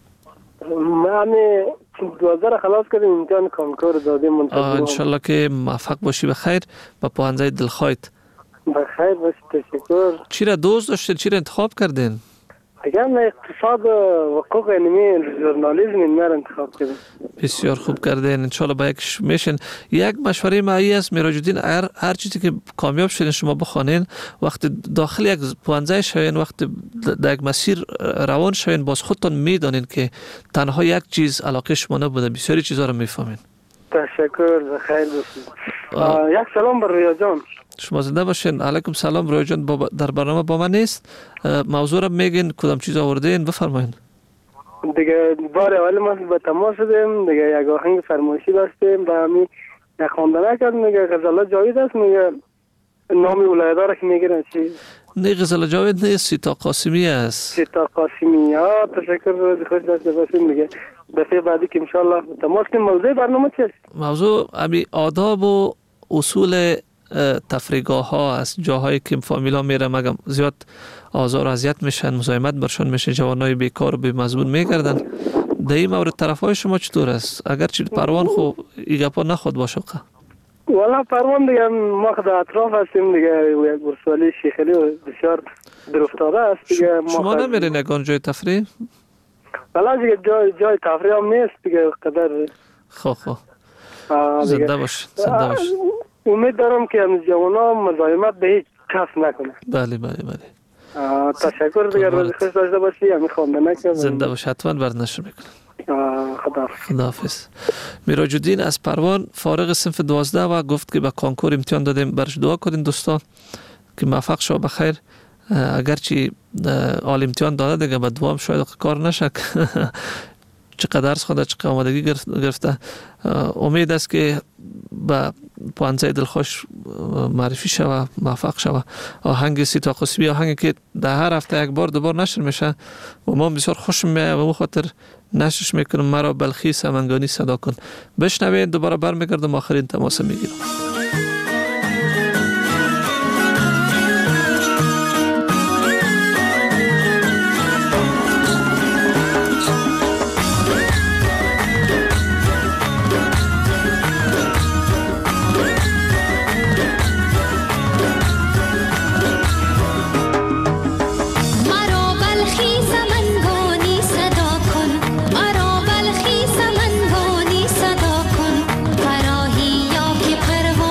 من دوازده را خلاص کردیم، امتحان کنکور دادیم. منتظر انشالله که موفق باشی بخیر به پوهنځی دلخواهت. بخیر باشی، تشکر. چی را دوست داشتین؟ چی را انتخاب کردین؟ اگر نه اقتصاد و حقوق علمی ژورنالیسم این را انتخاب کردیم. بسیار خوب کردین. انشالله با یک میشین. یک مشوره معی است میراج الدین، هر هر چیزی که کامیاب شدین شما بخوانین، وقت داخل یک پوهنځی شوین، وقت در یک مسیر روان شوین، باز خودتون میدانین که تنها یک چیز علاقه شما نبوده، بسیاری چیزا رو میفهمین. تشکر، بخیر باشید. یک سلام بر رویا جان. شما زنده باشین. علیکم سلام. رویا جان در برنامه با من نیست. موضوع را میگین، کدام چیز آوردین، بفرمایین. دیگه بار اول ما به تماس شدیم، دیگه یک آهنگ فرمایشی داشتیم با همین یک خواندنه کرد، میگه غزاله جاوید است، میگه نامی ولایت را که میگیرن چی؟ نه غزاله جاوید نیست، سیتا قاسمی است. سیتا قاسمی. ها تشکر، خوش داشته باشین. دیگه دفعه بعدی که انشالله تماس کنیم. موضوع برنامه چیست؟ موضوع امی آداب و اصول تفریحگاه ها است، جاهایی که فامیلا میره مگم زیاد آزار و اذیت میشن، مزاحمت برشون میشه، جوانای بیکار و بی مضمون میگردن. در این مورد طرف های شما چطور است؟ اگر چی پروان خو ایگه پا نخود باشه که والا پروان دیگه ما خود اطراف هستیم دیگه، برسوالی شیخلی بسیار در افتاده است دیگه. شما نمیرین یکان جای تفریح؟ والا دیگه جای, جای تفریح هم نیست دیگه قدر. خو خو زنده باش، زنده باش. امید دارم که هم جوانا مزاحمت به هیچ کس نکنه. بله بله بله. تشکر دیگه، روز خوش داشته باشی. همین خواندنه که زنده باش، حتما بردنشر میکنم. خداحافظ. خداحافظ. میراج الدین از پروان فارغ صنف دوازده و گفت که به کانکور امتحان دادیم، برش دعا کنین دوستا که موفق شو بخیر. اگرچه آل امتحان داده دیگه به دوام شاید کار نشه چقدر درس خود چقدر آمادگی گرفته. امید است که با پوهنځی دلخوش معرفی شوه، موفق شوه. آهنگ سیتا قاسمی آهنگی که در هر هفته یک بار دوبار نشر میشه و ما بسیار خوش میاد و خاطر نشرش میکنم. مرا بلخی سمنگانی صدا کن. بشنوید، دوباره برمیگردم آخرین تماس میگیرم. پرواز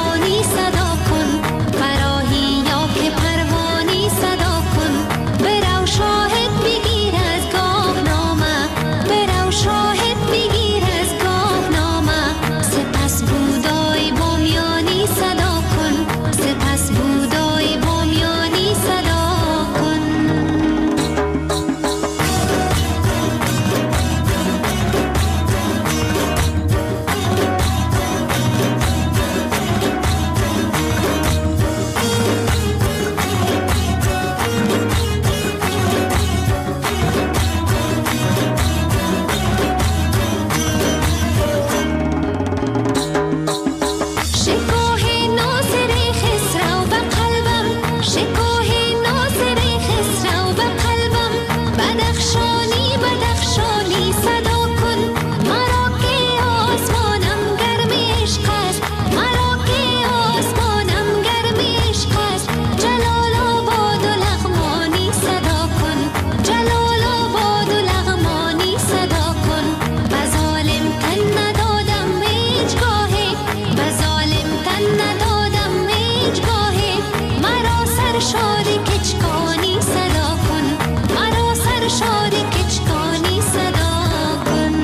سرشار کچکانی صدا کن، مرا سرشار کچکانی صدا کن.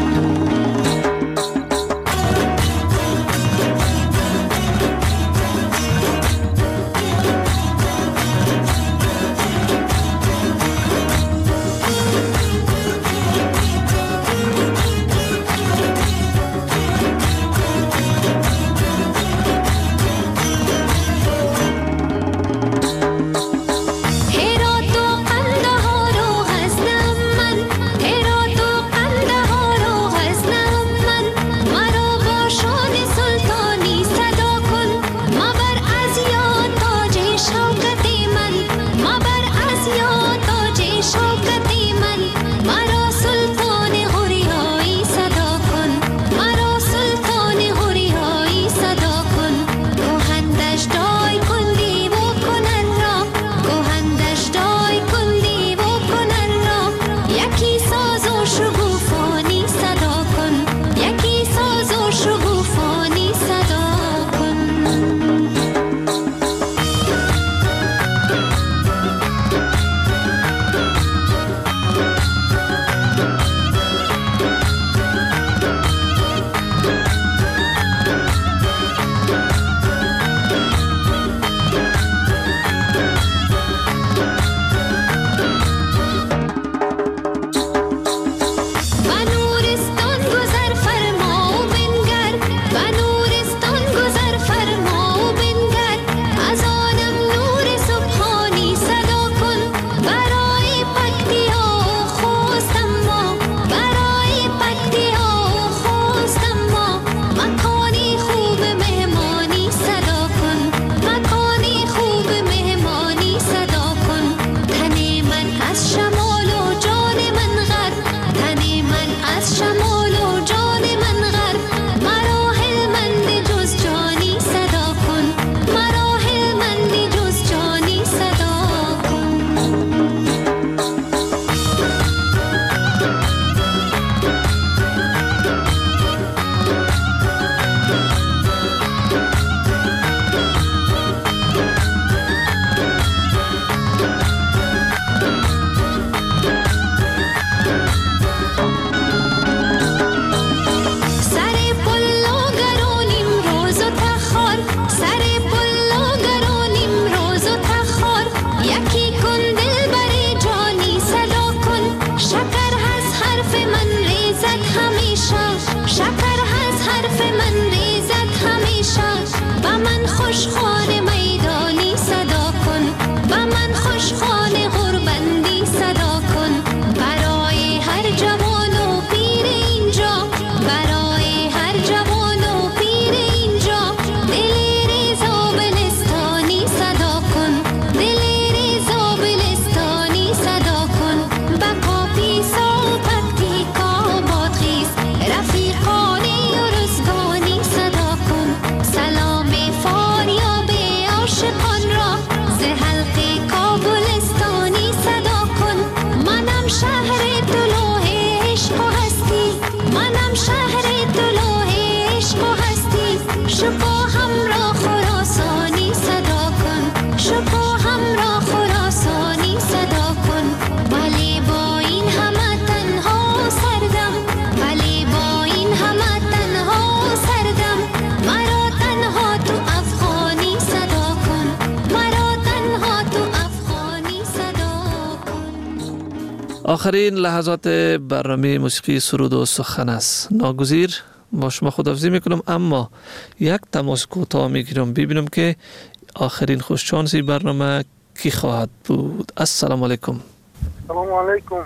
آخرین لحظات برنامه موسیقی سرود و سخن است. ناگزیر با شما خداحافظی میکنم، اما یک تماس کوتاه میگیرم ببینم که آخرین خوششانسی برنامه کی خواهد بود. السلام علیکم. سلام علیکم.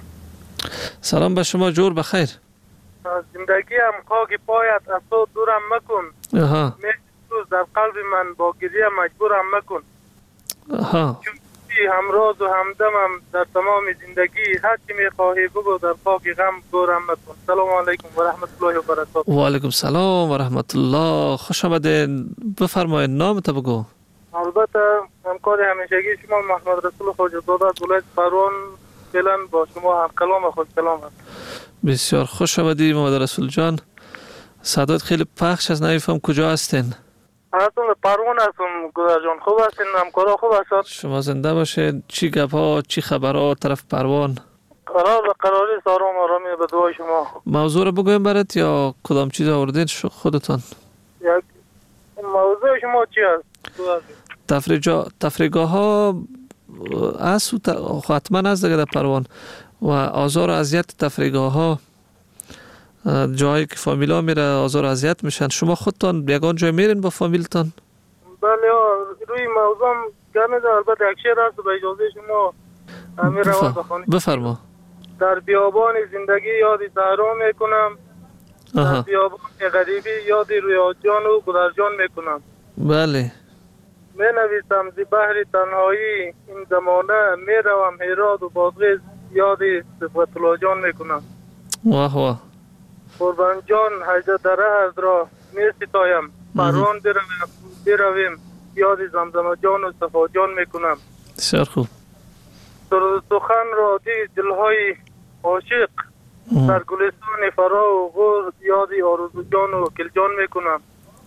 سلام به شما، جور بخیر. زندگی هم خاک پایت از تو دورم مکن. آها. میسوز در قلب من با گریه مجبورم مکن. آها. همراز و همدمم در تمام زندگی، هر چی میخواهی بگو در خاک غم گورم مکن. سلام علیکم و رحمت الله و برکاته. و علیکم سلام و رحمت الله. خوش آمدین. بفرمایید نامت بگو. البته همکار همیشگی شما محمد رسول خواجه زاده از ولایت فرون فعلا با شما هم کلام و خوش کلام است. بسیار خوش آمدید محمد رسول جان. صدات خیلی پخش از، نمیفهم کجا هستین؟ هستم پروان هستم گذر جان. خوب هستین؟ همکارا خوب هستن؟ شما زنده باشید. چی گپ ها، چی خبر ها طرف پروان؟ قرار به قراری سارام آرامی به دعای شما. موضوع رو بگویم برات یا کدام چیز آوردین خودتان؟ یک موضوع شما چی است؟ تفریح جا تفریحگاه ها است و حتما از دیگه در پروان و آزار و اذیت تفریحگاه ها، جایی که فامیلا میره آزار و اذیت میشن. شما خودتان یگان جای میرین با فامیلتان؟ بله روی موضوع گرمه ده. البته یک شعر هست به اجازه شما امیر روان بخوانید. بفرما. در بیابان زندگی یادی صحرا میکنم، در بیابان غریبی یادی روی جان و گلرجان میکنم. بله. می نویسم زی بحر تنهایی این زمانه، می روم هرات و بادغیس یادی صفت الله جان میکنم. واه واه. قربان جان حجت دره از را می ستایم، پروان برویم یادی زمزمه جان و صفا جان میکنم. بسیار خوب. سخن را دی دلهای عاشق، در گلستان فرا و غور یادی آرزو جان و کل جان میکنم.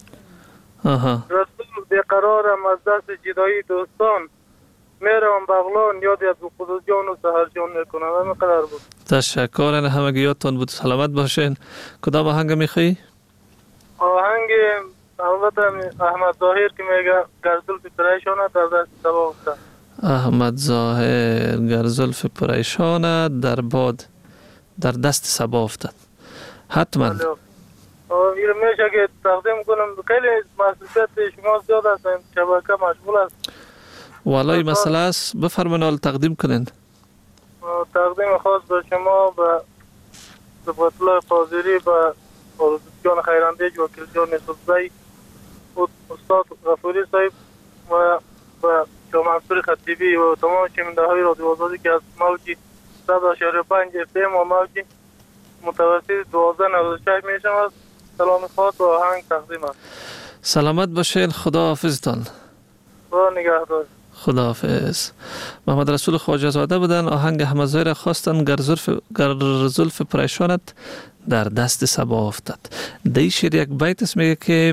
آها. رسول بیقرارم از دست جدایی دوستان، میرم بغلان یادی از قدس جان و سهر جان میکنم. همه قرار بود. تشکر. همه یادتان بود. سلامت باشین. کدام آهنگ میخوایی؟ آهنگ البته احمد ظاهر که میگه گرزلف پریشانه در دست سبا افتاد. احمد ظاهر گرزلف پریشانه در باد در دست سبا افتاد. حتما. این میشه که تقدیم کنم. خیلی مسئولیت شما زیاد است، شبکه مشغول است. والله مسئله است. بفرمایید حال تقدیم کنین. تقدیم خاص به شما، به صفت الله فاضلی، به آرزو جان خیراندیج، وکیل جان نصفزی، استاد غفوری صاحب و به شما منصور خطیبی و تمام شنونده های رادیو آزادی که از موج صد و شصت و پنج اف ام و موج متوسط دوازده نود و شش میشم. سلام خاص و آهنگ تقدیم است. سلامت باشین. خدا حافظتان. خدا نگهدار. خداحافظ. محمد رسول خواجه زاده بودن. آهنگ احمد ظاهر خواستن گرزلف گرزلف پریشانت در دست سبا افتاد. دی شعر یک بیت است میگه که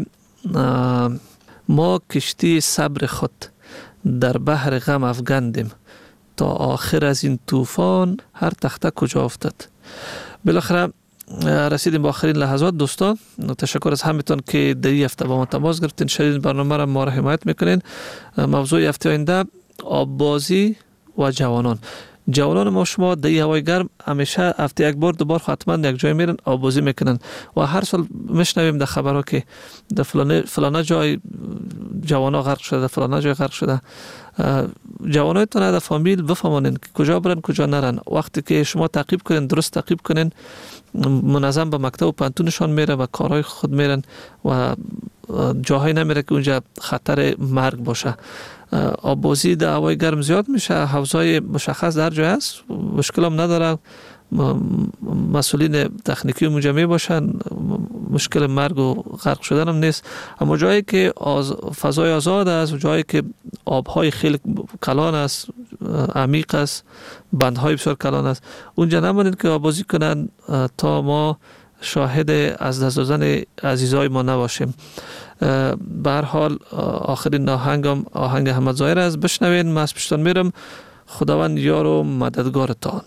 ما کشتی صبر خود در بحر غم افگندیم، تا آخر از این طوفان هر تخته کجا افتاد. بالاخره رسیدیم به آخرین لحظات دوستان. تشکر از همتون که در این هفته با ما تماس گرفتین، شنیدین برنامه را ما را حمایت میکنین. موضوع هفته آینده آببازی و جوانان. جوانان ما شما در این هوای گرم همیشه هفته یک بار دوبار حتما یک جای میرن آببازی میکنن و هر سال میشنویم در خبرها که در فلانه فلانه جای جوانا غرق شده، در فلانه جای غرق شده. جوانایتون در فامیل بفهمونین که کجا برن کجا نرن. وقتی که شما تعقیب کنین، درست تعقیب کنین، منظم به مکتب و پانتونشان میره و کارهای خود میرن و جاهای نمیره که اونجا خطر مرگ باشه. آببازی در هوای گرم زیاد میشه، حوضای مشخص در جای است، مشکل هم نداره. مسئولین تکنیکی اونجا می باشن، مشکل مرگ و غرق شدن هم نیست. اما جایی که آز... فضای آزاد است و جایی که آبهای خیلی کلان است، عمیق است، بندهای بسیار کلان است، اونجا نمانید که آببازی کنن تا ما شاهد از دست دادن عزیزای ما نباشیم. به هر حال آخرین آهنگم آهنگ احمد ظاهر است. بشنوین. من از پشتان میرم. خداوند یار و مددگارتان.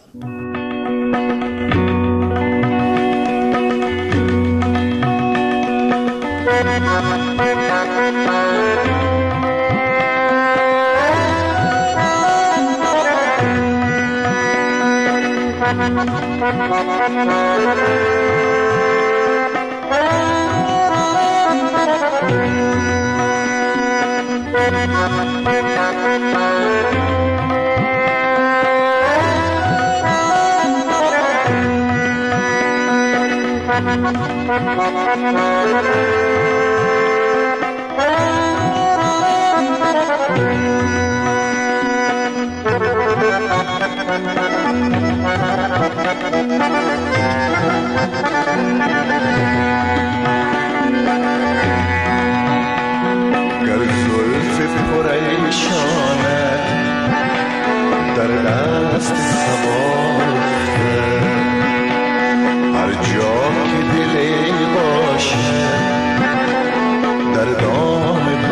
گر زلف پریشانه در دست سباخته، هر جا که دلی باشه در دام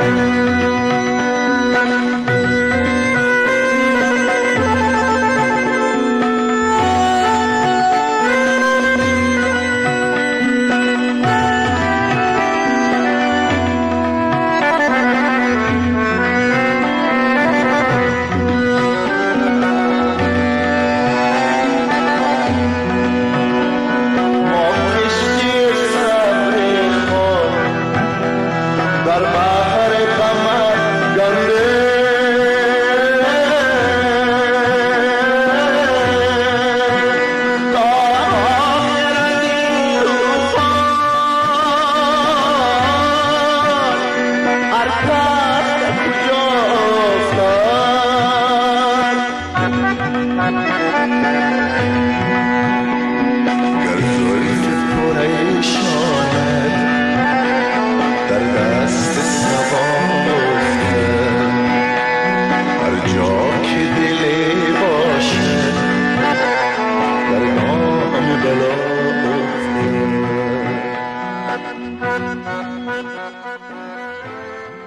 Arca